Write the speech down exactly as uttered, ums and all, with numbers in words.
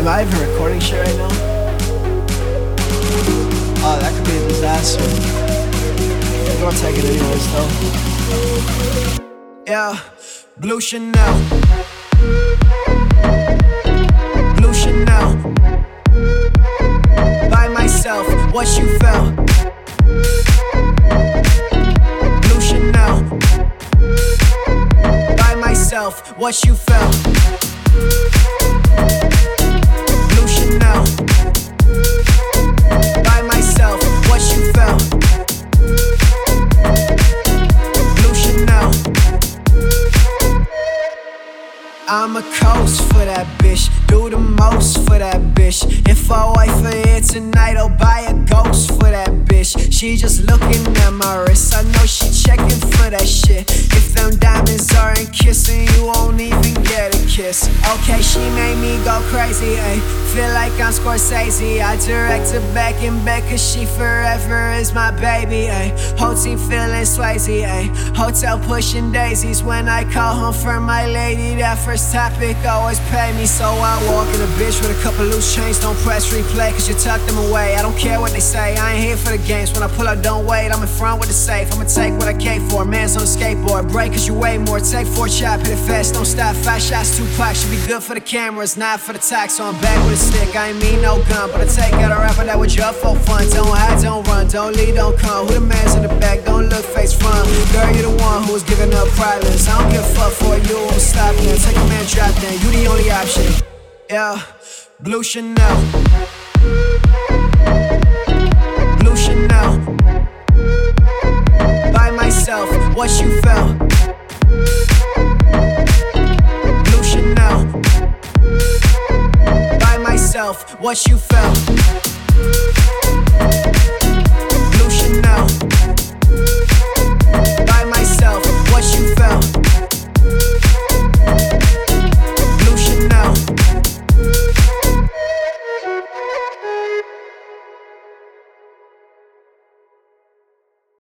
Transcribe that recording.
Am I even recording shit right now? Oh, that could be a disaster. I'm gonna take it anyways though. Yeah, Blue Chanel. Blue Chanel. By myself, what you felt. Blue Chanel. By myself, what you felt. Blue Chanel. By myself, what you felt. Blue Chanel. I'm a coast for that bitch, do the most for that bitch. If I wait for it tonight, I'll buy a ghost for that bitch. She just looking at my wrist, I know she checking for that shit. If them diamonds aren't kissing, you won't even get a kiss. Okay, she made me go crazy, ayy. Feel like I'm Scorsese, I direct her back in bed, cause she forever is my baby, ayy. Whole team feeling Swayze, ayy. Hotel pushing daisies when I call home for my lady. That first topic always pay me, so I walk in a bitch with a couple loose chains. Don't press replay, cause you tuck them away. I don't care what they say, I ain't here for the games. When I pull up, don't wait, I'm in front with the safe. I'ma take what I came for, man's on a skateboard. Break cause you weigh more, take four chop, hit it fast, don't stop. Five shots, two packs, should be good for the cameras, not for the tax. So I'm back with a stick, I ain't mean no gun, but I take out a rapper that was just for fun. Don't hide, don't run, don't lead, don't come. Who the man's in the back, don't look face front. Girl, you the one who was giving up prideless. I don't give a fuck for you, I'm stopping it. Take a man, drop then, you the only option. Yeah, Blue Chanel. Blue Chanel. By myself, what you felt. Blue Chanel. By myself, what you felt.